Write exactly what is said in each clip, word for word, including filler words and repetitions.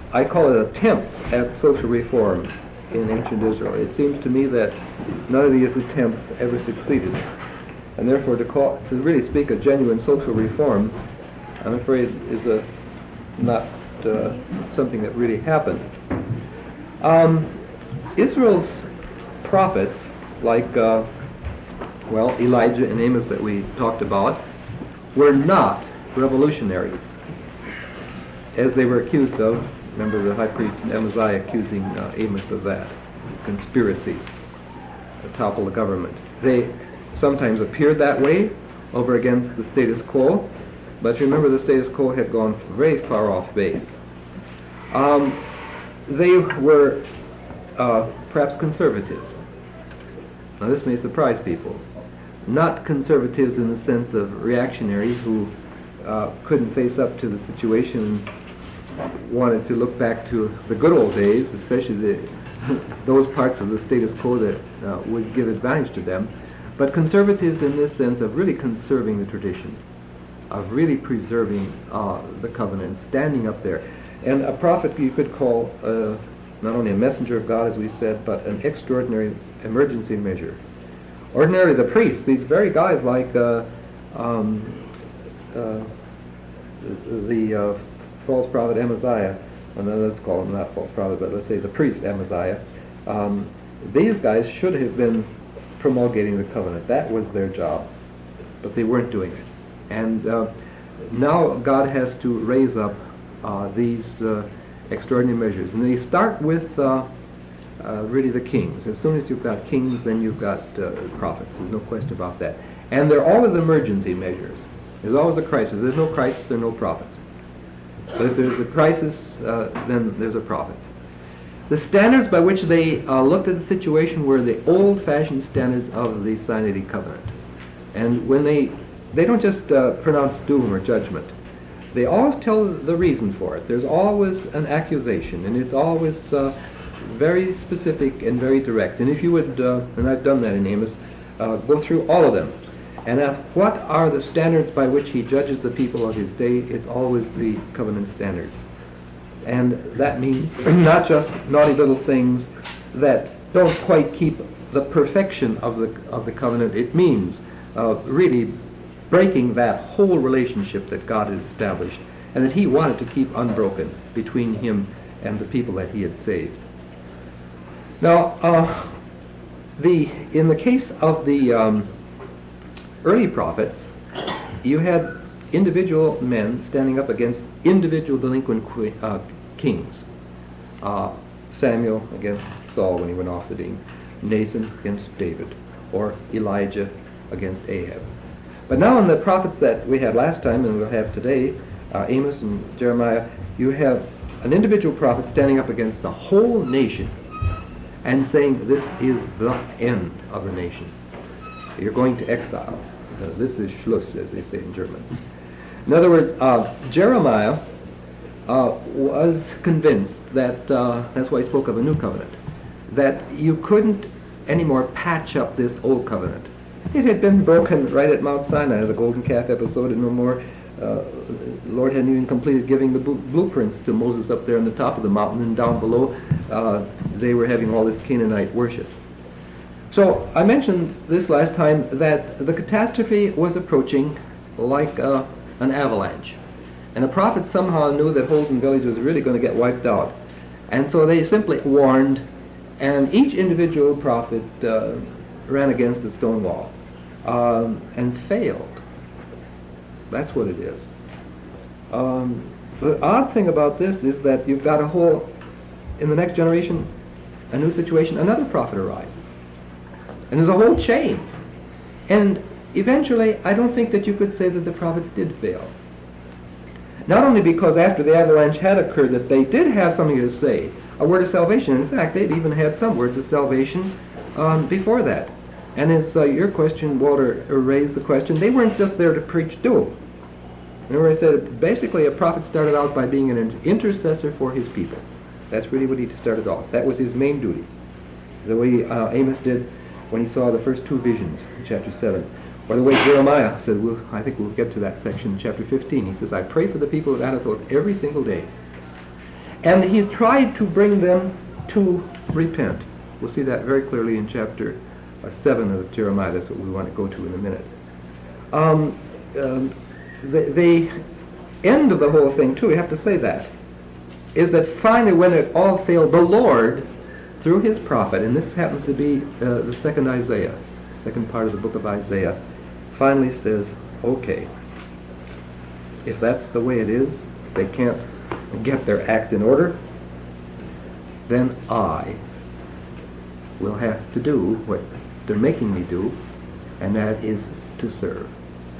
I call it attempts at social reform in ancient Israel. It seems to me that none of these attempts ever succeeded. And therefore to call, to really speak of genuine social reform, I'm afraid is a, not uh, something that really happened. Um, Israel's prophets, like, uh, well, Elijah and Amos that we talked about, were not revolutionaries, as they were accused of. Remember the high priest Amaziah accusing uh, Amos of that, conspiracy to topple the government. They sometimes appeared that way over against the status quo, but remember the status quo had gone very far off base. Um, they were uh, perhaps conservatives. Now this may surprise people. Not conservatives in the sense of reactionaries who uh, couldn't face up to the situation and wanted to look back to the good old days, especially the, those parts of the status quo that uh, would give advantage to them, but conservatives in this sense of really conserving the tradition, of really preserving uh, the covenant, standing up there. And a prophet you could call uh, not only a messenger of God, as we said, but an extraordinary emergency measure. Ordinarily the priests, these very guys like uh, um, uh, the, the uh, false prophet Amaziah, well, no, let's call him not false prophet, but let's say the priest Amaziah, um, these guys should have been promulgating the covenant. That was their job, but they weren't doing it. And uh, now God has to raise up uh, these uh, extraordinary measures. And they start with uh, uh, really the kings. As soon as you've got kings, then you've got uh, prophets. There's no question about that. And they're always emergency measures. There's always a crisis. If there's no crisis, there are no prophets. But if there's a crisis, uh, then there's a prophet. The standards by which they uh, looked at the situation were the old-fashioned standards of the Sinaitic covenant. And when they they don't just uh, pronounce doom or judgment. They always tell the reason for it. There's always an accusation, and it's always uh, very specific and very direct. And if you would, uh, and I've done that in Amos, uh, go through all of them and ask what are the standards by which he judges the people of his day, it's always the covenant standards. And that means not just naughty little things that don't quite keep the perfection of the of the covenant. It means uh, really breaking that whole relationship that God has established and that he wanted to keep unbroken between him and the people that he had saved. Now, uh, the in the case of the um, early prophets, you had individual men standing up against individual delinquent que- uh, kings. Uh, Samuel against Saul when he went off the dean, Nathan against David, or Elijah against Ahab. But now in the prophets that we had last time and we'll have today, uh, Amos and Jeremiah, you have an individual prophet standing up against the whole nation and saying this is the end of the nation. You're going to exile. Uh, this is Schluss, as they say in German. In other words, uh, Jeremiah uh, was convinced that, uh, that's why he spoke of a new covenant, that you couldn't anymore patch up this old covenant. It had been broken right at Mount Sinai, the golden calf episode, and no more. Uh, the Lord hadn't even completed giving the bl- blueprints to Moses up there on the top of the mountain, and down below uh, they were having all this Canaanite worship. So I mentioned this last time that the catastrophe was approaching like uh, an avalanche. And the prophets somehow knew that Holden Village was really going to get wiped out. And so they simply warned, and each individual prophet uh, ran against a stone wall um, and failed. That's what it is. Um, the odd thing about this is that you've got a whole, in the next generation, a new situation, another prophet arises. And there's a whole chain. And eventually, I don't think that you could say that the prophets did fail. Not only because after the avalanche had occurred that they did have something to say, a word of salvation. In fact, they'd even had some words of salvation um, before that. And as uh, your question, Walter, raised the question, they weren't just there to preach doom. Remember I said, basically a prophet started out by being an intercessor for his people. That's really what he started off. That was his main duty. The way uh, Amos did when he saw the first two visions in chapter seven. Or the way Jeremiah said, we'll, I think we'll get to that section in chapter fifteen. He says, I pray for the people of Anathoth every single day. And he tried to bring them to repent. We'll see that very clearly in chapter uh, seven of Jeremiah. That's what we want to go to in a minute. Um, um, the, the end of the whole thing, too, we have to say that, is that finally when it all failed, the Lord, through his prophet, and this happens to be uh, the second Isaiah, second part of the book of Isaiah, finally says, okay, if that's the way it is, they can't get their act in order, then I will have to do what they're making me do, and that is to serve.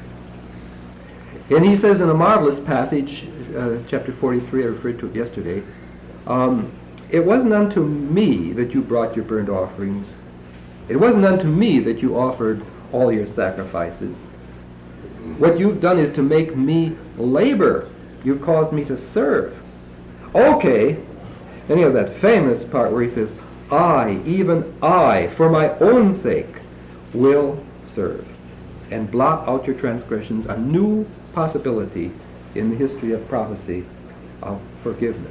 And he says in a marvelous passage, uh, chapter forty-three, I referred to it yesterday, um, it wasn't unto me that you brought your burnt offerings. It wasn't unto me that you offered all your sacrifices. What you've done is to make me labor. You've caused me to serve. Okay. Then you have that famous part where he says, I, even I, for my own sake, will serve. And blot out your transgressions, a new possibility in the history of prophecy of forgiveness.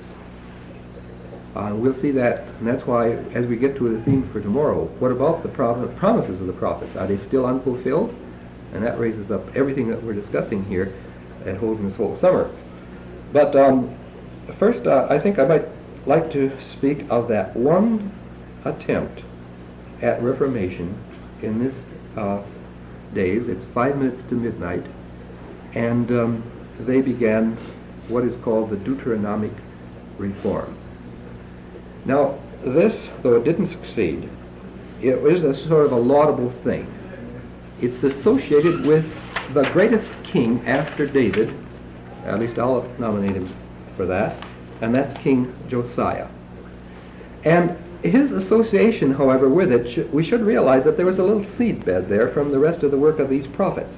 Uh, we'll see that, and that's why, as we get to the theme for tomorrow, what about the pro- promises of the prophets? Are they still unfulfilled? And that raises up everything that we're discussing here at Holding this whole summer. But um, first, uh, I think I might like to speak of that one attempt at Reformation in this uh, days. It's five minutes to midnight, and um, they began what is called the Deuteronomic Reform. Now, this, though it didn't succeed, it is a sort of a laudable thing. It's associated with the greatest king after David, at least I'll nominate him for that, and that's King Josiah. And his association, however, with it, sh- we should realize that there was a little seedbed there from the rest of the work of these prophets.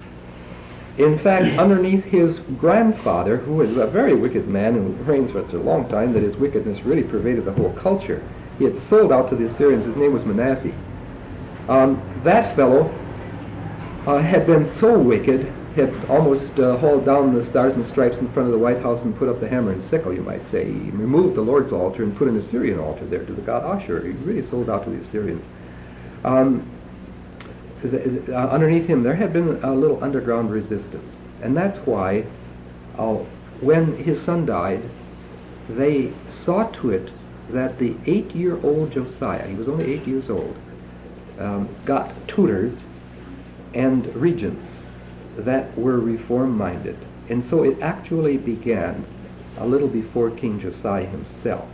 In fact, underneath his grandfather, who was a very wicked man who reigned for such a long time that his wickedness really pervaded the whole culture, he had sold out to the Assyrians. His name was Manasseh. Um, that fellow uh, had been so wicked, had almost uh, hauled down the stars and stripes in front of the White House and put up the hammer and sickle, you might say. He removed the Lord's altar and put an Assyrian altar there to the god Ashur. He really sold out to the Assyrians. Um, the, uh, underneath him, there had been a little underground resistance. And that's why, uh, when his son died, they saw to it that the eight-year-old Josiah, he was only eight years old, um, got tutors and regents that were reform-minded. And so it actually began a little before King Josiah himself.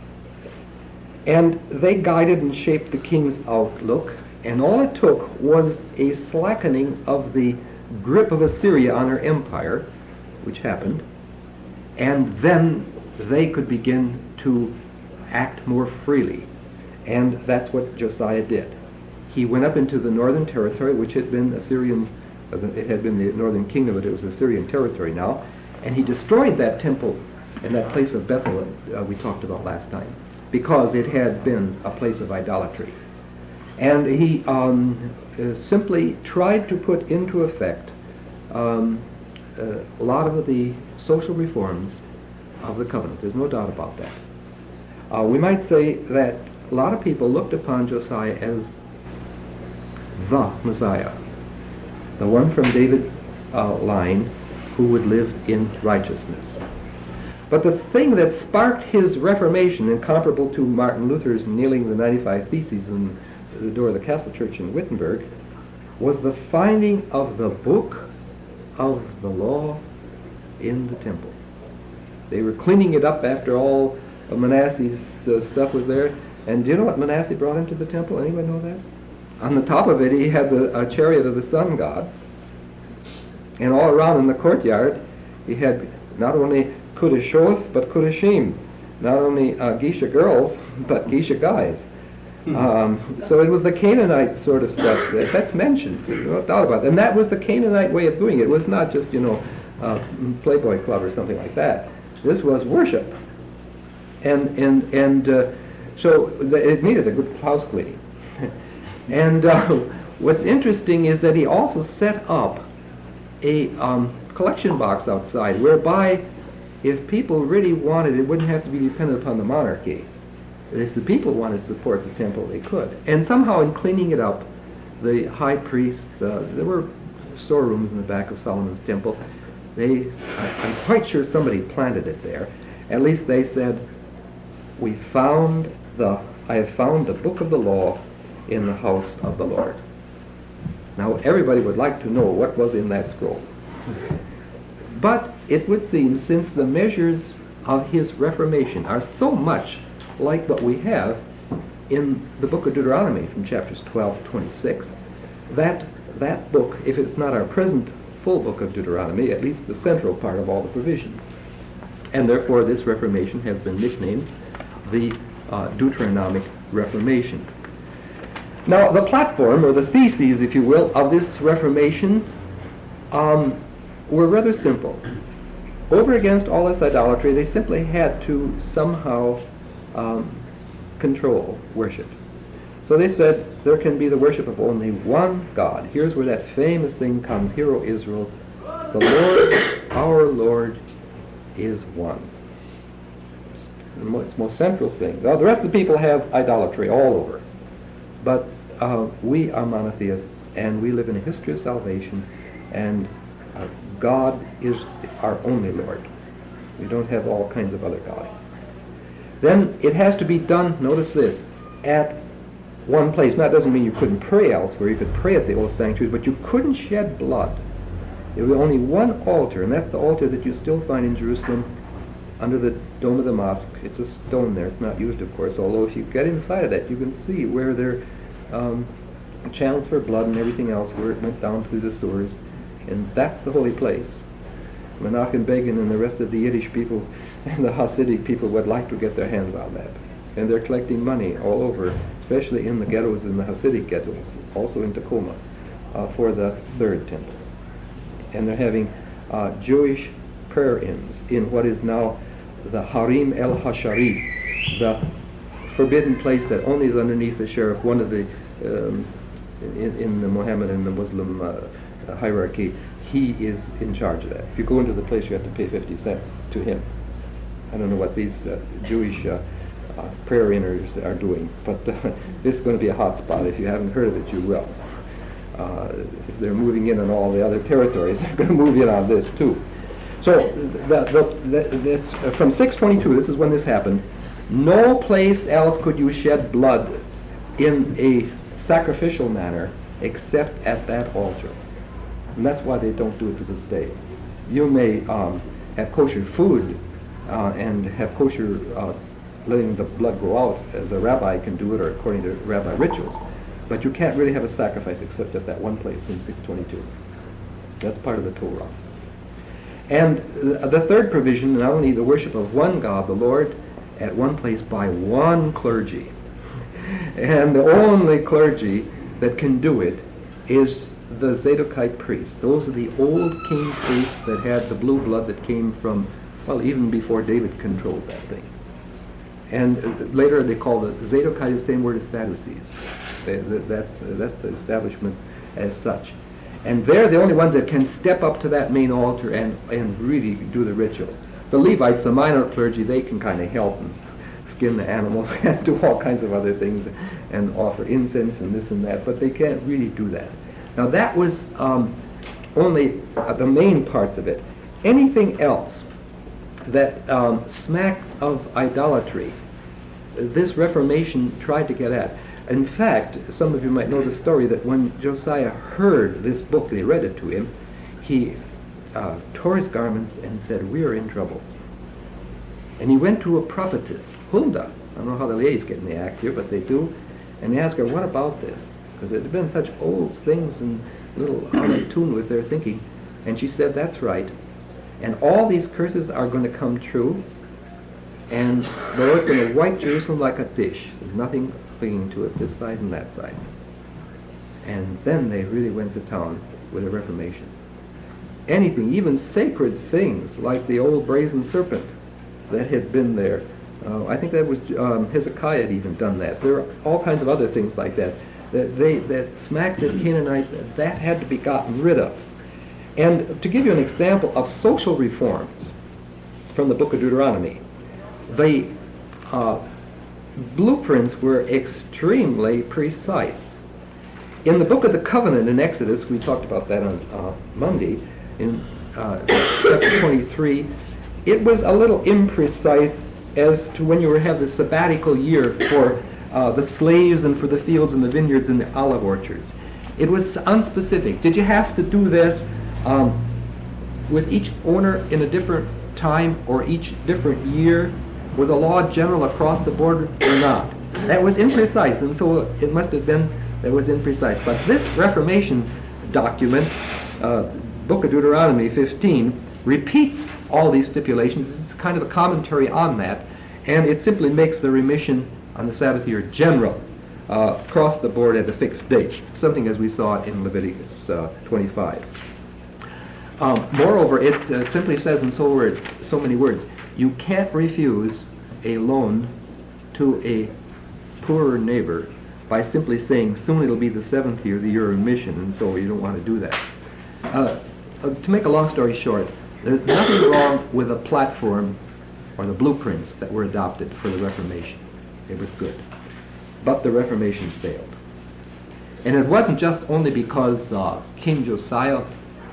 And they guided and shaped the king's outlook, and all it took was a slackening of the grip of Assyria on her empire, which happened, and then they could begin to act more freely. And that's what Josiah did. He went up into the northern territory, which had been Assyrian. It had been the northern kingdom, but it was Assyrian territory now. And he destroyed that temple and that place of Bethel uh, we talked about last time, because it had been a place of idolatry. And he um, uh, simply tried to put into effect um, uh, a lot of the social reforms of the covenant. There's no doubt about that. Uh, we might say that a lot of people looked upon Josiah as the Messiah, the one from David's uh, line who would live in righteousness. But the thing that sparked his Reformation, incomparable to Martin Luther's nailing the ninety-five Theses in the door of the Castle Church in Wittenberg, was the finding of the book of the law in the temple. They were cleaning it up after all of Manasseh's uh, stuff was there. And do you know what Manasseh brought into the temple? Anyone know that? On the top of it, he had the a chariot of the sun god. And all around in the courtyard, he had not only Kudashoth, but Kudashim. Not only uh, Geisha girls, but Geisha guys. Um, so it was the Canaanite sort of stuff that, that's mentioned, no doubt about it. And that was the Canaanite way of doing it. It was not just, you know, uh, Playboy Club or something like that. This was worship. And and and uh, so the, it needed a good house cleaning. And uh, what's interesting is that he also set up a um, collection box outside, whereby if people really wanted, it wouldn't have to be dependent upon the monarchy. If the people wanted to support the temple, they could. And somehow in cleaning it up, the high priest, uh, there were storerooms in the back of Solomon's temple. They, I, I'm quite sure somebody planted it there. At least they said, we found the, I have found the book of the law in the house of the Lord. Now everybody would like to know what was in that scroll. But it would seem, since the measures of his Reformation are so much like what we have in the book of Deuteronomy from chapters twelve to twenty-six, that that book, if it's not our present full book of Deuteronomy, at least the central part of all the provisions. And therefore this Reformation has been nicknamed the uh, Deuteronomic Reformation. Now the platform, or the theses, if you will, of this Reformation um, were rather simple. Over against all this idolatry, they simply had to somehow um, control worship. So they said there can be the worship of only one God. Here's where that famous thing comes, Hear, O Israel, the Lord, our Lord, is one. The most, most central thing. Now, the rest of the people have idolatry all over. But uh, we are monotheists, and we live in a history of salvation, and uh, God is our only Lord. We don't have all kinds of other gods. Then it has to be done, notice this, at one place. Now, that doesn't mean you couldn't pray elsewhere. You could pray at the old sanctuaries, but you couldn't shed blood. There was only one altar, and that's the altar that you still find in Jerusalem under the dome of the mosque. It's a stone there. It's not used, of course, although if you get inside of that, you can see where there are um, channels for blood and everything else, where it went down through the sewers. And that's the holy place. Menachem Begin and the rest of the Yiddish people and the Hasidic people would like to get their hands on that. And they're collecting money all over, especially in the ghettos, in the Hasidic ghettos, also in Tacoma, uh, for the third temple. And they're having uh, Jewish prayer inns in what is now the Harim El Hasharif, the forbidden place that only is underneath the sheriff, one of the, um, in, in the Mohammedan and the Muslim uh, uh, hierarchy. He is in charge of that. If you go into the place, you have to pay fifty cents to him. I don't know what these uh, Jewish uh, uh, prayer inners are doing, but uh, this is going to be a hot spot. If you haven't heard of it, you will. Uh, if they're moving in on all the other territories, they're going to move in on this too. So the, the, the, this, uh, from six twenty-two, this is when this happened, no place else could you shed blood in a sacrificial manner except at that altar. And that's why they don't do it to this day. You may um, have kosher food uh, and have kosher uh, letting the blood go out. Uh, the rabbi can do it, or according to rabbi rituals. But you can't really have a sacrifice except at that one place in six twenty-two. That's part of the Torah. And uh, the third provision, not only the worship of one God, the Lord, at one place by one clergy. And the only clergy that can do it is the Zadokite priests. Those are the old king priests that had the blue blood that came from, well, even before David controlled that thing. And uh, later they call the Zadokite the same word as Sadducees. They, that's, uh, that's the establishment as such. And they're the only ones that can step up to that main altar and, and really do the ritual. The Levites, the minor clergy, they can kind of help and skin the animals and do all kinds of other things and offer incense and this and that, but they can't really do that. Now that was um, only uh, the main parts of it. Anything else that um, smacked of idolatry, this Reformation tried to get at. In fact, some of you might know the story that when Josiah heard this book, they read it to him, he uh, tore his garments and said, "We are in trouble." And he went to a prophetess, Huldah. I don't know how the ladies get in the act here, but they do. And he asked her, "What about this?" Because it had been such old things and little out of tune with their thinking. And she said, "That's right. And all these curses are going to come true, and the Lord's going to wipe Jerusalem like a dish. There's nothing clinging to it, this side and that side." And then they really went to town with a Reformation. Anything, even sacred things, like the old brazen serpent that had been there. Uh, I think that was um, Hezekiah had even done that. There are all kinds of other things like that. That they that smacked at Canaanite, that had to be gotten rid of. And to give you an example of social reforms, from the book of Deuteronomy. The uh, blueprints were extremely precise. In the book of the covenant in Exodus, we talked about that on uh, Monday, in uh, chapter twenty-three, it was a little imprecise as to when you were to have the sabbatical year for uh, the slaves and for the fields and the vineyards and the olive orchards. It was unspecific. Did you have to do this um, with each owner in a different time or each different year? Was the law general across the board or not? That was imprecise, and so it must have been that was imprecise. But this Reformation document, uh, Book of Deuteronomy fifteen, repeats all these stipulations. It's kind of a commentary on that, and it simply makes the remission on the Sabbath year general, uh, across the board at a fixed date, something as we saw in Leviticus uh, twenty-five. Um, moreover, it uh, simply says in so, word, so many words, you can't refuse a loan to a poorer neighbor by simply saying, soon it'll be the seventh year, the year of mission, and so you don't want to do that. Uh, uh, to make a long story short, there's nothing wrong with the platform or the blueprints that were adopted for the Reformation. It was good. But the Reformation failed. And it wasn't just only because uh, King Josiah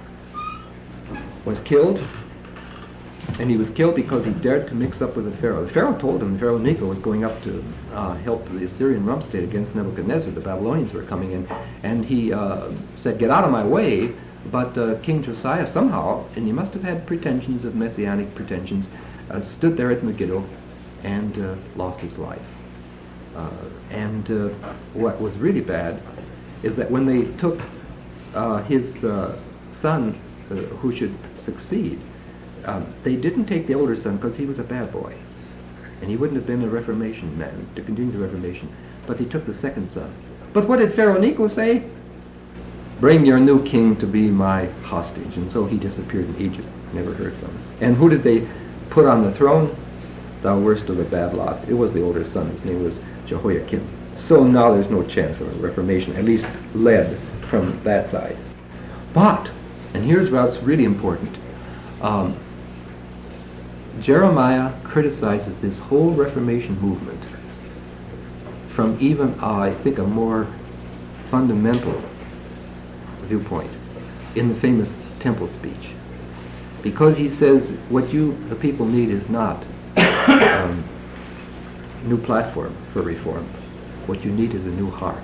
was killed, and he was killed because he dared to mix up with the Pharaoh. The Pharaoh told him, Pharaoh Necho was going up to uh, help the Assyrian rump state against Nebuchadnezzar. The Babylonians were coming in, and he uh, said, get out of my way. But uh, King Josiah somehow, and he must have had pretensions of messianic pretensions, uh, stood there at Megiddo and uh, lost his life. Uh, and uh, what was really bad is that when they took uh, his uh, son, uh, who should succeed, um, they didn't take the older son because he was a bad boy, and he wouldn't have been a Reformation man to continue the Reformation, but they took the second son. But what did Pharaoh Necho say? Bring your new king to be my hostage. And so he disappeared in Egypt, never heard from him. And who did they put on the throne? The worst of the bad lot. It was the older son. His name was Jehoiakim. So now there's no chance of a Reformation, at least led from that side. But, and here's what's really important, um, Jeremiah criticizes this whole Reformation movement from even, uh, I think, a more fundamental viewpoint in the famous temple speech, because he says what you the people need is not um, new platform for reform. What you need is a new heart.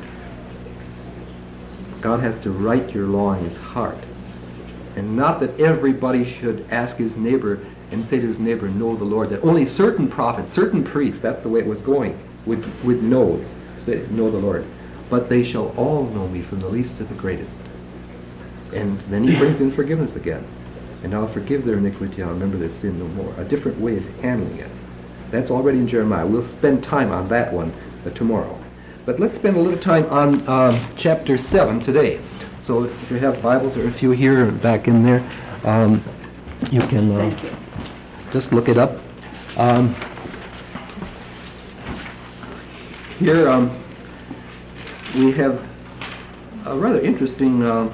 God has to write your law in his heart, and not that everybody should ask his neighbor and say to his neighbor, know the Lord, that only certain prophets, certain priests, that's the way it was going, would would know say, know the Lord, but they shall all know me, from the least to the greatest. And then he brings in forgiveness again. And I'll forgive their iniquity, I'll remember their sin no more. A different way of handling it. That's already in Jeremiah. We'll spend time on that one uh, tomorrow. But let's spend a little time on uh, chapter seven today. So if you have Bibles, there are a few here back in there. Um, you can uh, Thank you. just look it up. Um, here um, we have a rather interesting uh,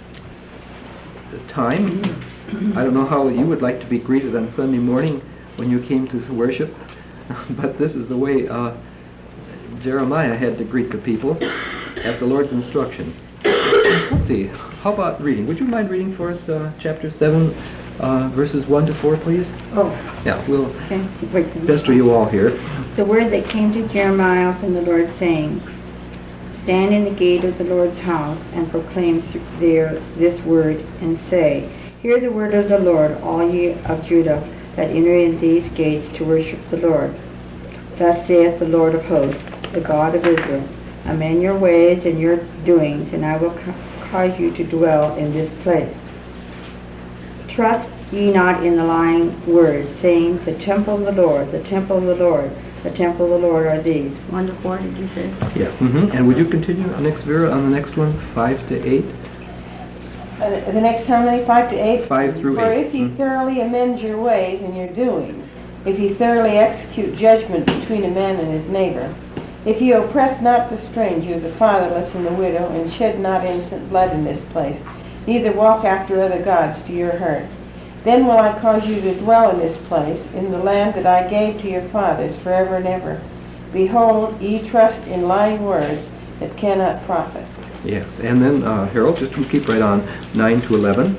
time. I don't know how you would like to be greeted on Sunday morning when you came to worship, but this is the way uh, Jeremiah had to greet the people at the Lord's instruction. Let's see, how about reading? Would you mind reading for us uh, chapter seven, uh, verses one to four, please? Oh, Yeah, we'll okay. Wait, pester you all here. the word that came to Jeremiah from the Lord, saying, stand in the gate of the Lord's house, and proclaim there this word, and say, hear the word of the Lord, all ye of Judah, that enter in these gates to worship the Lord. Thus saith the Lord of hosts, the God of Israel, amend your ways and your doings, and I will ca- cause you to dwell in this place. Trust ye not in the lying words, saying, the temple of the Lord, the temple of the Lord, the temple of the Lord are these. One to four, did you say? Yeah. Mm-hmm. And would you continue next, Vera, on the next one, five to eight? Uh, the next how many? Five to eight? Five through For eight. if ye Mm. thoroughly amend your ways and your doings, if ye thoroughly execute judgment between a man and his neighbor, if ye oppress not the stranger, the fatherless, and the widow, and shed not innocent blood in this place, neither walk after other gods to your hurt, Then will I cause you to dwell in this place, in the land that I gave to your fathers forever and ever. Behold, ye trust in lying words that cannot profit. Yes, and then, uh, Harold, just to keep right on, nine to eleven.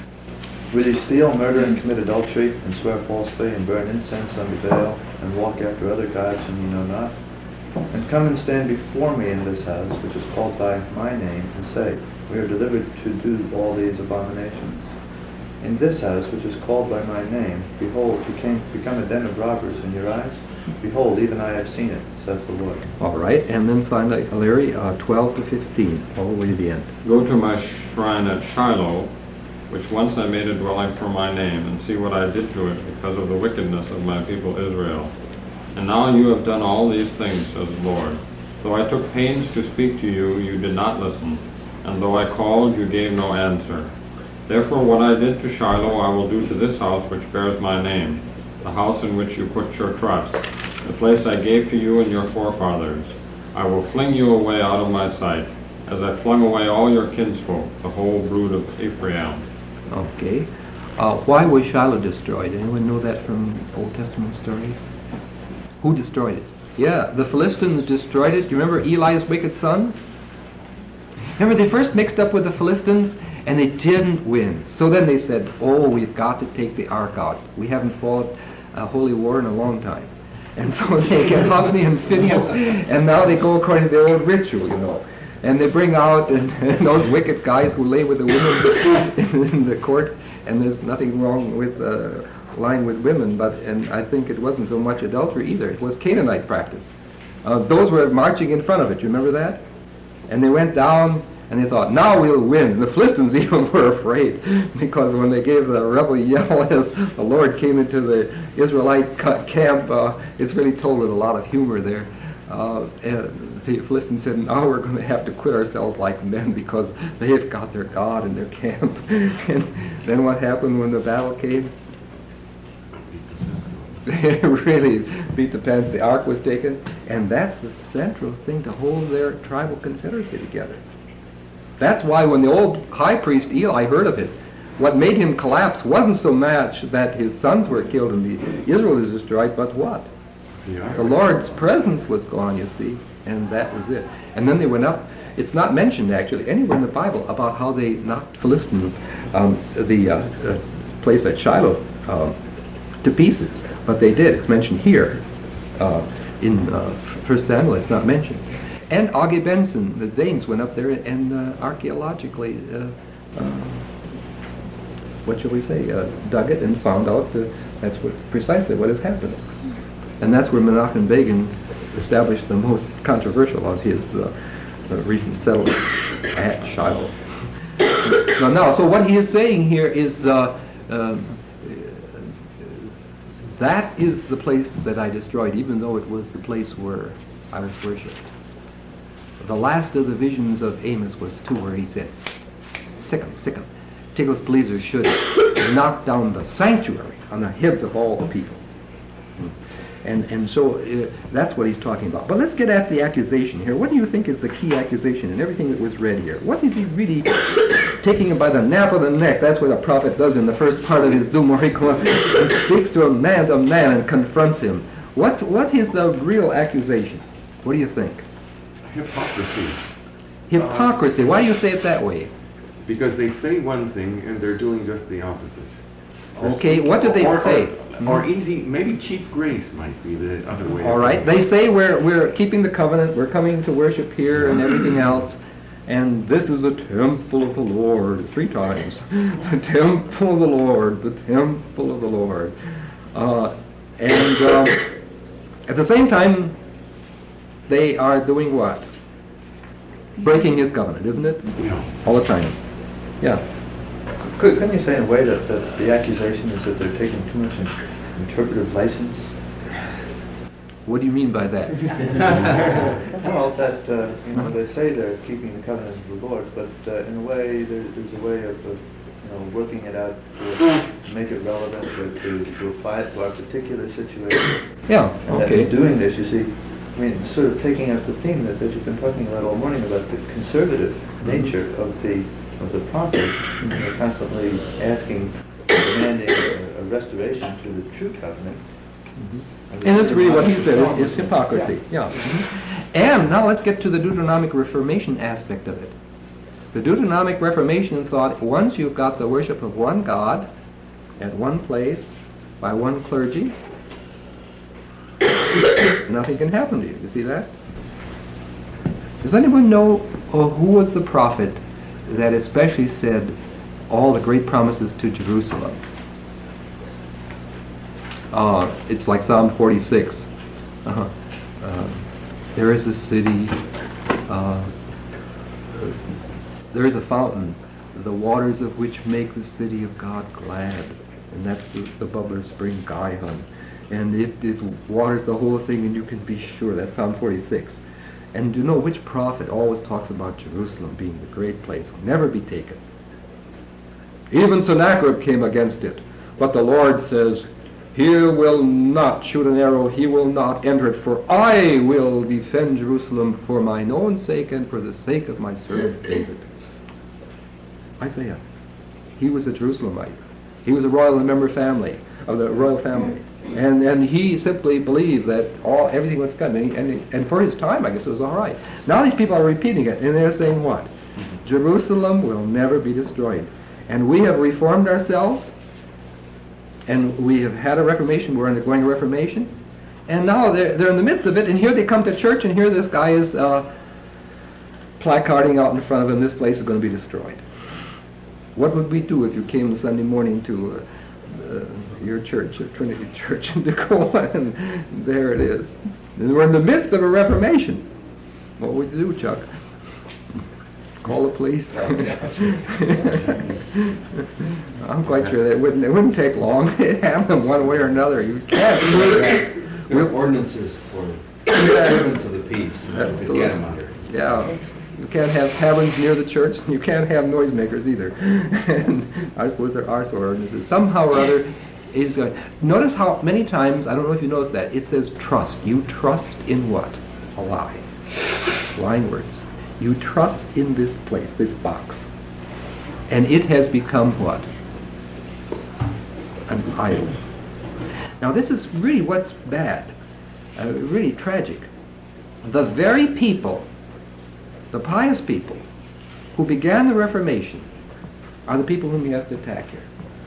Will you steal, murder, and commit adultery, and swear falsely, and burn incense unto Baal, and walk after other gods whom you know not? And come and stand before me in this house, which is called by my name, and say, We are delivered to do all these abominations. In this house, which is called by my name, behold, you came become a den of robbers in your eyes. Behold, even I have seen it, says the Lord. All right, and then finally, Larry, uh, twelve to fifteen, all the way to the end. Go to my shrine at Shiloh, which once I made a dwelling for my name, and see what I did to it because of the wickedness of my people Israel. And now you have done all these things, says the Lord. Though I took pains to speak to you, you did not listen, and though I called, you gave no answer. Therefore what I did to Shiloh I will do to this house which bears my name, the house in which you put your trust, the place I gave to you and your forefathers. I will fling you away out of my sight, as I flung away all your kinsfolk, the whole brood of Ephraim. Okay. Uh, why was Shiloh destroyed? Anyone know that from Old Testament stories? Who destroyed it? Yeah, the Philistines destroyed it. Do you remember Eli's wicked sons? Remember, they first mixed up with the Philistines, and they didn't win. So then they said, oh, we've got to take the ark out. We haven't fought a holy war in a long time. And so they get Hophni and Phinehas, and now they go according to their old ritual, you know. And they bring out and, and those wicked guys who lay with the women in, in the court, and there's nothing wrong with uh, lying with women, but and I think it wasn't so much adultery either. It was Canaanite practice. Uh, those were marching in front of it. You remember that? And they went down, and they thought, now we'll win. The Philistines even were afraid, because when they gave the rebel yell as the Lord came into the Israelite camp, uh, it's really told with a lot of humor there. Uh, and the Philistines said, now we're going to have to quit ourselves like men because they've got their God in their camp. And then what happened when the battle came? They really beat the pants. The ark was taken, and that's the central thing to hold their tribal confederacy together. That's why when the old high priest Eli heard of it, what made him collapse wasn't so much that his sons were killed and the Israel was destroyed, but what? The Lord's presence was gone, you see, and that was it. And then they went up. It's not mentioned, actually, anywhere in the Bible about how they knocked Philistine, um, the uh, uh, place at Shiloh, uh, to pieces. But they did. It's mentioned here uh, in uh, First Samuel. It's not mentioned. And Augie Benson, the Danes, went up there and uh, archaeologically, uh, uh, what shall we say, uh, dug it and found out that that's what, precisely what has happened. And that's where Menachem Begin established the most controversial of his uh, uh, recent settlements at Shiloh. now, now, so what he is saying here is uh, uh, that is the place that I destroyed, even though it was the place where I was worshipped. The last of the visions of Amos was two, where he said, Sikkim, Sikkim, Tiglath-Pileser should knock down the sanctuary on the heads of all the people. And and so uh, that's what he's talking about. But let's get at the accusation here. What do you think is the key accusation in everything that was read here? What is he really taking him by the nape of the neck? That's what a prophet does in the first part of his Doom Oricula, and speaks to a man to man and confronts him. What's what is the real accusation? What do you think? Hypocrisy. Hypocrisy. Why do you say it that way? Because they say one thing and they're doing just the opposite. Okay, what do they or, say? Or, or easy, maybe cheap grace might be the other way. All right, they say we're we're keeping the covenant, we're coming to worship here and everything else, and this is the temple of the Lord, three times. The temple of the Lord, the temple of the Lord. Uh, and um, at the same time, they are doing what? Breaking his covenant, isn't it? Yeah. All the time. Yeah. Could, couldn't you say in a way that, that the accusation is that they're taking too much in, interpretive license? What do you mean by that? Well, that, uh, you know, they say they're keeping the covenant of the Lord, but uh, in a way, there, there's a way of, of, you know, working it out to make it relevant, or to, to apply it to our particular situation. Yeah, And that okay. in doing this, you see, I mean, sort of taking up the theme that, that you've been talking about all morning about the conservative nature of the of the prophet, and they're constantly asking the and a, a restoration to the true covenant. And that's really what he said, is hypocrisy. Yeah. Mhm. And now let's get to the Deuteronomic Reformation aspect of it. The Deuteronomic Reformation thought once you've got the worship of one God at one place by one clergy, nothing can happen to you. You see that? Does anyone know oh, who was the prophet that especially said all the great promises to Jerusalem? Uh, it's like Psalm forty-six. Uh-huh. Uh, there is a city, uh, there is a fountain, the waters of which make the city of God glad. And that's the, the bubbler spring Gihon. And it, it waters the whole thing, and you can be sure. That's Psalm forty-six. And do you know which prophet always talks about Jerusalem being the great place, will never be taken? Even Sennacherib came against it. But the Lord says, he will not shoot an arrow, he will not enter it, for I will defend Jerusalem for mine own sake and for the sake of my servant David. Isaiah, he was a Jerusalemite. He was a royal member family, of the royal family. And and he simply believed that all everything was good. And, he, and, he, and for his time, I guess it was all right. Now these people are repeating it, and they're saying what? Mm-hmm. Jerusalem will never be destroyed. And we have reformed ourselves, and we have had a Reformation. We're undergoing a Reformation. And now they're, they're in the midst of it, and here they come to church, and here this guy is uh, placarding out in front of him, this place is going to be destroyed. What would we do if you came Sunday morning to uh, uh, your church, Trinity Church in Tacoma, and there it is. And we're in the midst of a Reformation. What would you do, Chuck? Call the police? I'm quite sure that it wouldn't, it wouldn't take long. It'd happen one way or another. You can't do that. There are ordinances for servants of the peace. To get them under. Yeah. You can't have taverns near the church, and you can't have noisemakers either. And I suppose there are sort of ordinances. Somehow or other, is going. Notice how many times, I don't know if you noticed that, it says trust. You trust in what? A lie. Lying words. You trust in this place, this box. And it has become what? An idol. Now this is really what's bad, uh, really tragic. The very people, the pious people, who began the Reformation are the people whom he has to attack here.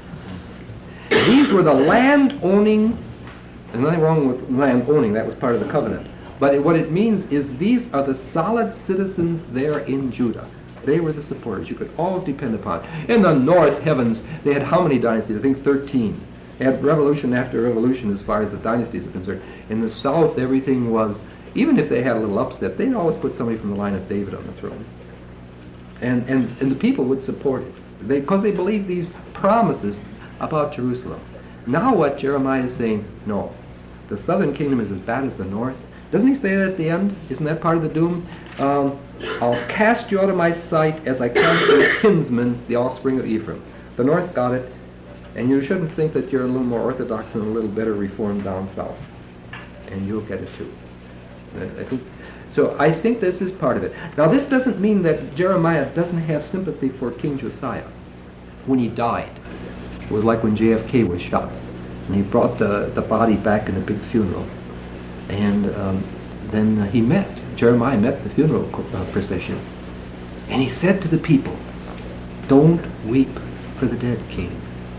These were the land-owning, and nothing wrong with land-owning, that was part of the covenant. But it, what it means is these are the solid citizens there in Judah. They were the supporters you could always depend upon. In the north heavens, they had how many dynasties? I think thirteen. They had revolution after revolution as far as the dynasties are concerned. In the south, everything was, even if they had a little upset, they'd always put somebody from the line of David on the throne. And, and, and the people would support it because they, they believed these promises about Jerusalem. Now what Jeremiah is saying, no, the southern kingdom is as bad as the north. Doesn't he say that at the end? Isn't that part of the doom? Um, I'll cast you out of my sight as I cast your kinsmen, the offspring of Ephraim. The north got it, and you shouldn't think that you're a little more orthodox and a little better reformed down south. And you'll get it too. I think, so I think this is part of it. Now this doesn't mean that Jeremiah doesn't have sympathy for King Josiah. When he died, it was like when J F K was shot, and he brought the, the body back in a big funeral. And um, then uh, he met, Jeremiah met the funeral uh, procession. And he said to the people, don't weep for the dead king.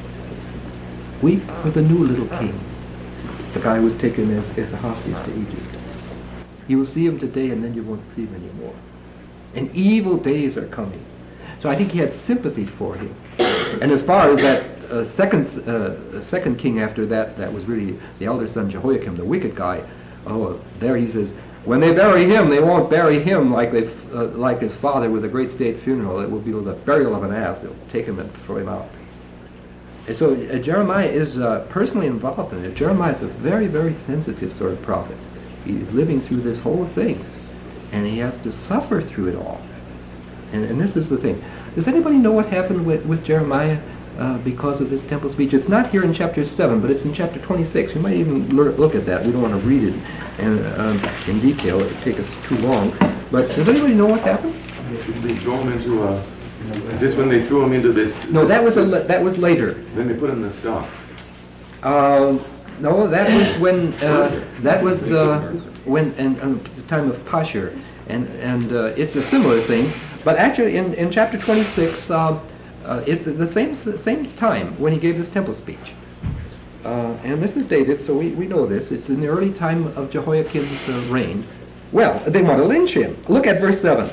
Weep for the new little king. The guy who was taken as, as a hostage to Egypt. You will see him today, and then you won't see him anymore. And evil days are coming. So I think he had sympathy for him. And as far as that uh, second uh, second king after that, that was really the elder son Jehoiakim, the wicked guy. Oh, there he says, when they bury him, they won't bury him like they uh, like his father with a great state funeral. It will be the burial of an ass. They'll take him and throw him out. And so uh, Jeremiah is uh, personally involved in it. Jeremiah is a very, very sensitive sort of prophet. He's living through this whole thing, and he has to suffer through it all. And, and this is the thing. Does anybody know what happened with, with Jeremiah uh, because of this temple speech? It's not here in chapter seven, but it's in chapter twenty-six. You might even look at that. We don't want to read it and, um, in detail. It would take us too long. But does anybody know what happened? They drove him into a Is this when they threw him into this? No, this- that was a, le- that was later. Then they put him in the stocks. Uh, no, that was when, uh, that was, uh, when, in, in the time of Pashur. And, and, uh, it's a similar thing. But actually, in, in chapter twenty-six, um, uh, it's the same, the same time when he gave this temple speech. Uh, and this is dated, so we, we know this. It's in the early time of Jehoiakim's uh, reign. Well, they want to lynch him. Look at verse seven.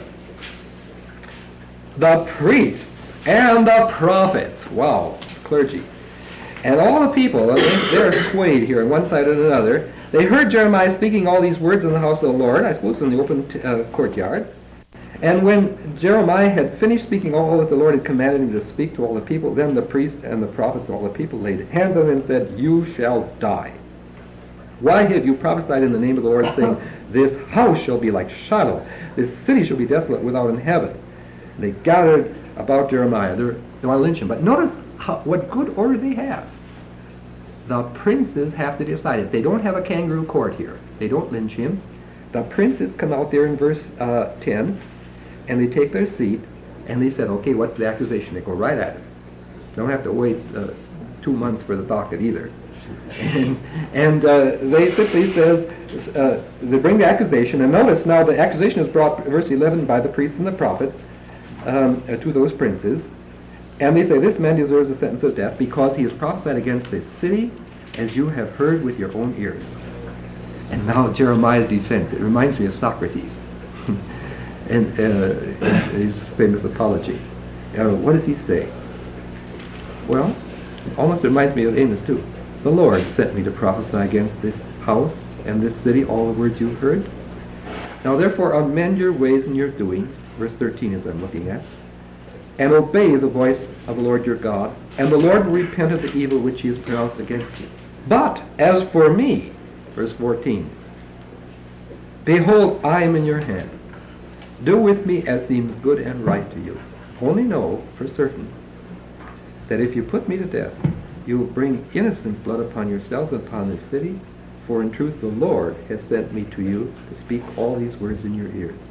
The priests and the prophets, wow, clergy, and all the people, they're swayed here on one side and another. They heard Jeremiah speaking all these words in the house of the Lord, I suppose in the open t- uh, courtyard. And when Jeremiah had finished speaking all that the Lord had commanded him to speak to all the people, then the priests and the prophets and all the people laid hands on him and said, "You shall die. Why have you prophesied in the name of the Lord, saying, this house shall be like Shiloh, this city shall be desolate without inhabitant?" They gathered about Jeremiah. They're, they want to lynch him. But notice how, what good order they have. The princes have to decide it. They don't have a kangaroo court here. They don't lynch him. The princes come out there in verse uh, ten, and they take their seat, and they said, okay, what's the accusation? They go right at it. Don't have to wait uh, two months for the docket either. And, and uh, they simply says, uh, they bring the accusation, and notice now the accusation is brought, verse eleven, by the priests and the prophets um, uh, to those princes, and they say, this man deserves a sentence of death because he has prophesied against this city, as you have heard with your own ears. And now Jeremiah's defense, it reminds me of Socrates and uh, his famous apology. Uh, what does he say? Well, it almost reminds me of Amos too. The Lord sent me to prophesy against this house and this city, all the words you've heard. Now therefore amend your ways and your doings, verse thirteen as I'm looking at, and obey the voice of the Lord your God, and the Lord will repent of the evil which he has pronounced against you. But as for me, verse fourteen, behold, I am in your hand. Do with me as seems good and right to you. Only know for certain that if you put me to death, you will bring innocent blood upon yourselves and upon this city, for in truth the Lord has sent me to you to speak all these words in your ears.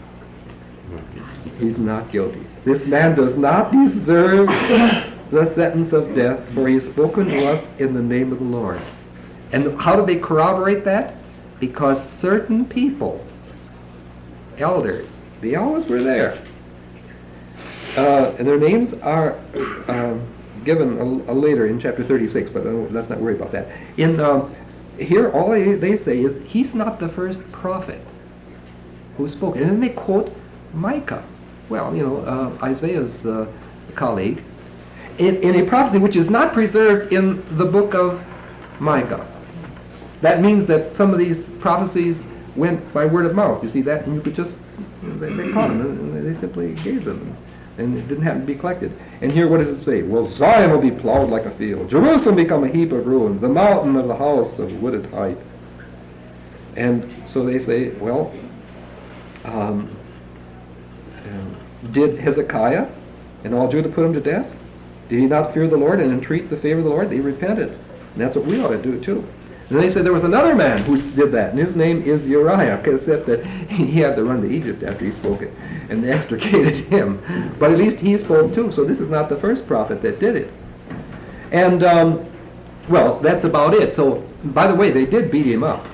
He's not guilty. This man does not deserve the sentence of death, for he has spoken to us in the name of the Lord. And how do they corroborate that? Because certain people, elders, the elders were there. Uh, and their names are um, given a, a later in chapter thirty-six, but uh, let's not worry about that. In um, here, all they, they say is, he's not the first prophet who spoke. And then they quote Micah. Well, you know, uh, Isaiah's uh, colleague, in, in a prophecy which is not preserved in the book of Micah. That means that some of these prophecies went by word of mouth. You see that? And you could just, they, they caught them, and they simply gave them. And it didn't have to be collected. And here, what does it say? Well, Zion will be plowed like a field. Jerusalem become a heap of ruins, the mountain of the house of wooded height. And so they say, well, um, uh, did Hezekiah and all Judah put him to death? Did he not fear the Lord and entreat the favor of the Lord? They repented. And that's what we ought to do too. And then they said there was another man who did that, and his name is Uriah, except that he had to run to Egypt after he spoke it, and they extricated him. But at least he spoke too, so this is not the first prophet that did it. And, um, well, that's about it. So, by the way, they did beat him up.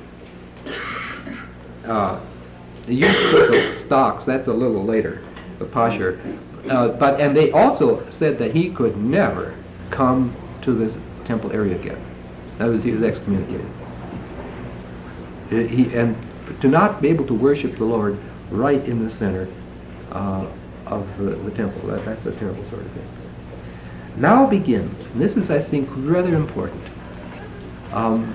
Uh, the use of stocks, that's a little later, the Pashur. Uh, but, and they also said that he could never come to the temple area again. That was, he was excommunicated. Uh, he, and to not be able to worship the Lord right in the center uh, of the, the temple, that, that's a terrible sort of thing. Now begins, and this is, I think, rather important, um,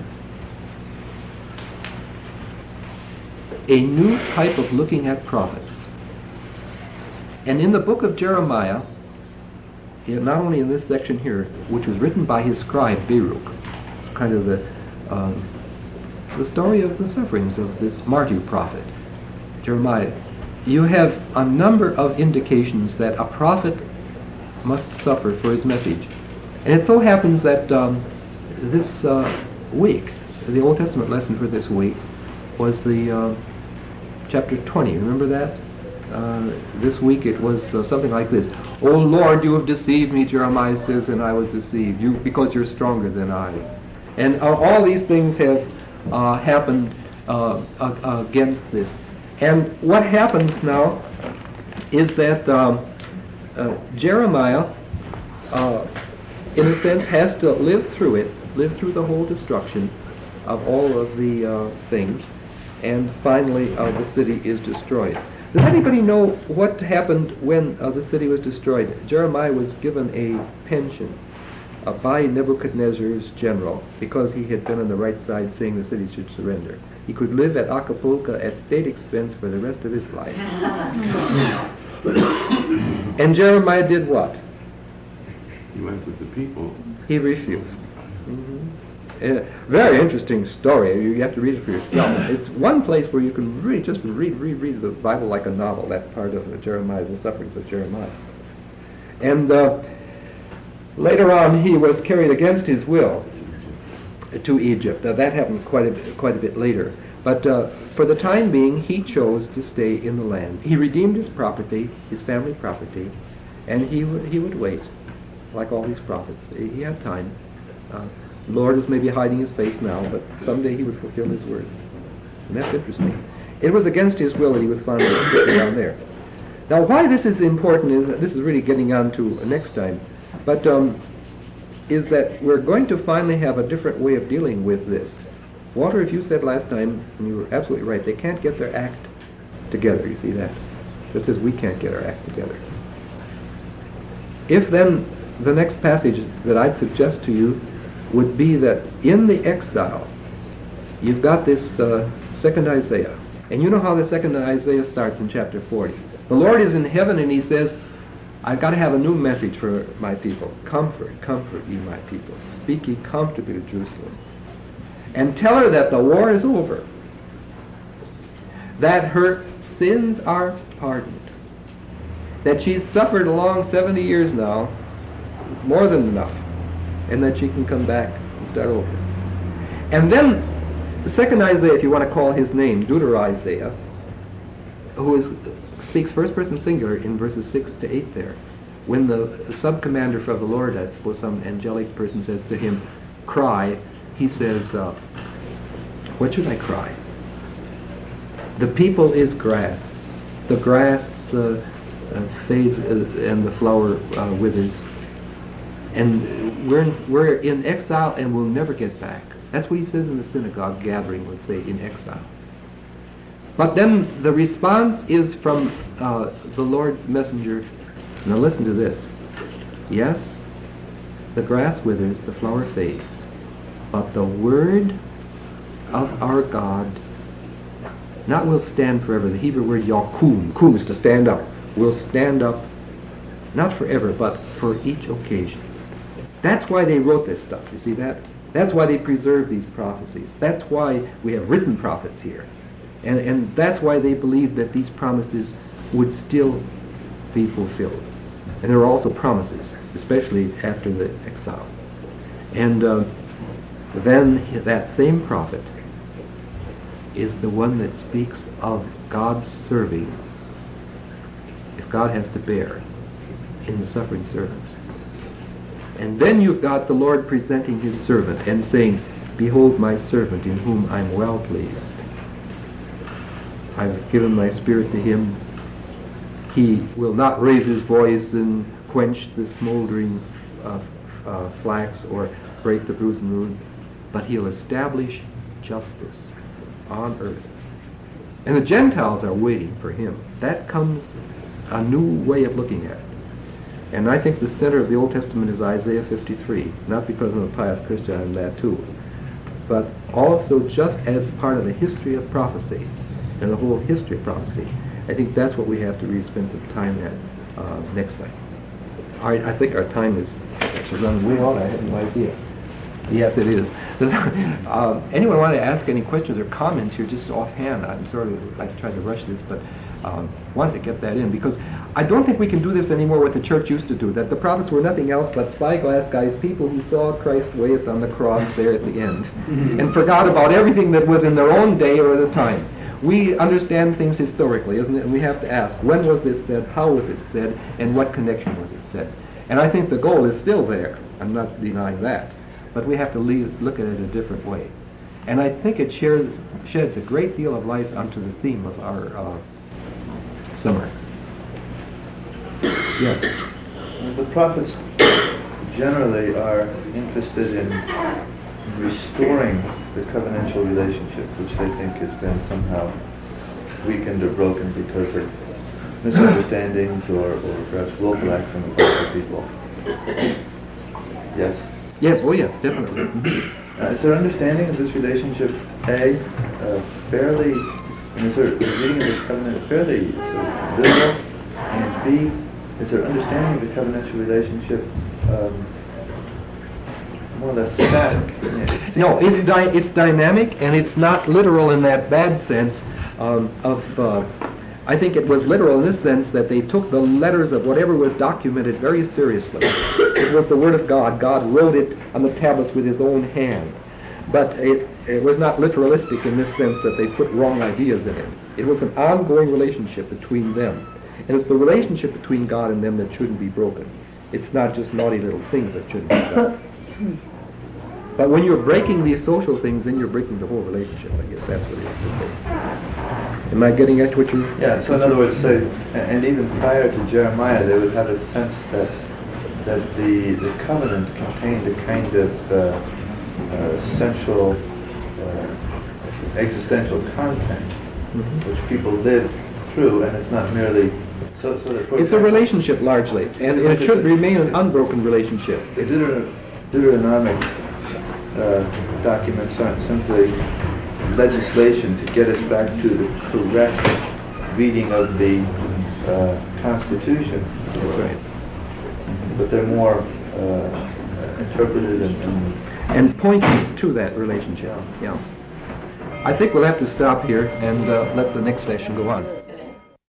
a new type of looking at prophets. And in the book of Jeremiah, not only in this section here, which was written by his scribe Baruch, it's kind of the um, the story of the sufferings of this martyr prophet, Jeremiah. You have a number of indications that a prophet must suffer for his message. And it so happens that um, this uh, week, the Old Testament lesson for this week was the uh, chapter twenty. Remember that? Uh, this week it was uh, something like this. "O Lord, you have deceived me," Jeremiah says, "and I was deceived. You, because you're stronger than I." And uh, all these things have uh, happened uh, uh, against this. And what happens now is that um, uh, Jeremiah, uh, in a sense, has to live through it, live through the whole destruction of all of the uh, things, and finally uh, the city is destroyed. Does anybody know what happened when uh, the city was destroyed? Jeremiah was given a pension uh, by Nebuchadnezzar's general because he had been on the right side saying the city should surrender. He could live at Acapulco at state expense for the rest of his life. And Jeremiah did what? He went with the people. He refused. Mm-hmm. Uh, very interesting story. You have to read it for yourself. It's one place where you can really just read, read, read the Bible like a novel, that part of uh, Jeremiah, the sufferings of Jeremiah. And uh, later on, he was carried against his will to Egypt. Now, that happened quite a bit, quite a bit later. But uh, for the time being, he chose to stay in the land. He redeemed his property, his family property, and he would he would wait, like all these prophets. He, he had time. Uh, the Lord is maybe hiding his face now, but someday he would fulfill his words. And that's interesting. It was against his will that he was finally put down there. Now, why this is important is that this is really getting on to next time, but um, is that we're going to finally have a different way of dealing with this. Walter, if you said last time, and you were absolutely right, they can't get their act together, you see that? Just as we can't get our act together. If then the next passage that I'd suggest to you would be that in the exile, you've got this uh, second Isaiah. And you know how the second Isaiah starts in chapter forty. The Lord is in heaven and he says, I've got to have a new message for my people. Comfort, comfort ye my people. Speak ye comfortably to Jerusalem. And tell her that the war is over. That her sins are pardoned. That she's suffered along seventy years now, more than enough. And that she can come back and start over. And then the second Isaiah, if you want to call his name, Deutero-Isaiah, who is, speaks first person singular in verses six to eight there. When the, the sub-commander for the Lord, I suppose some angelic person says to him, cry, he says, uh, what should I cry? The people is grass. The grass uh, uh, fades uh, and the flower uh, withers. And we're in, we're in exile and we'll never get back. That's what he says in the synagogue gathering, let's say, in exile. But then the response is from uh, the Lord's messenger. Now listen to this. Yes, the grass withers, the flower fades, but the word of our God not will stand forever. The Hebrew word yakum, kum is to stand up, will stand up not forever, but for each occasion. That's why they wrote this stuff, you see that? That's why they preserve these prophecies. That's why we have written prophets here. And, and that's why they believed that these promises would still be fulfilled. And there are also promises, especially after the exile. And uh, then that same prophet is the one that speaks of God's serving, if God has to bear, in the suffering servants. And then you've got the Lord presenting his servant and saying, behold my servant in whom I'm well pleased. I've given my spirit to him. He will not raise his voice and quench the smoldering uh, uh, flax or break the bruised reed, but he'll establish justice on earth. And the Gentiles are waiting for him. That comes a new way of looking at it. And I think the center of the Old Testament is Isaiah fifty-three, not because I'm a pious Christian, I'm that too, but also just as part of the history of prophecy, and the whole history of prophecy. I think that's what we have to really spend some time at uh, next time. All right, I think our time is actually running way out. I have no idea. Yes, it is. uh, anyone want to ask any questions or comments here just offhand? I'm sorry I tried to rush this, but um, wanted to get that in because I don't think we can do this anymore what the church used to do, that the prophets were nothing else but spyglass guys, people who saw Christ waved on the cross there at the end and forgot about everything that was in their own day or at the time. we understand things historically, isn't it? And we have to ask, when was this said, how was it said, and what connection was it said? And I think the goal is still there. I'm not denying that. But we have to leave, look at it a different way. And I think it shares, sheds a great deal of light onto the theme of our uh, summer. Yes? The prophets generally are interested in restoring the covenantal relationship, which they think has been somehow weakened or broken because of misunderstandings or, or perhaps willful acts on the part of people. Yes? Yes, oh yes, definitely. Mhm. Uh, is their understanding of this relationship, A, uh, fairly, and is their reading of the covenant fairly sort of literal, and B, is their understanding of the covenantal relationship um, more or less static? No, it's, dy- it's dynamic, and it's not literal in that bad sense um, of, uh, I think it was literal in this sense that they took the letters of whatever was documented very seriously. It was the Word of God. God wrote it on the tablets with His own hand. But it, it was not literalistic in this sense that they put wrong ideas in it. It was an ongoing relationship between them. And it's the relationship between God and them that shouldn't be broken. It's not just naughty little things that shouldn't be done. But when you're breaking these social things, then you're breaking the whole relationship. I guess that's what you have to say. Am I getting at what you... Yeah, so in other words, say, and even prior to Jeremiah, they would have a sense that that the, the covenant contained a kind of uh, uh, central uh, existential content, mm-hmm. which people live through, and it's not merely... So, so that it's a relationship largely, and it should remain an unbroken relationship. The Deuter- Deuteronomic uh, documents aren't simply legislation to get us back to the correct reading of the uh, Constitution. That's right. But they're more uh, interpreted and, and... And point us to that relationship. Yeah. I think we'll have to stop here and uh, let the next session go on.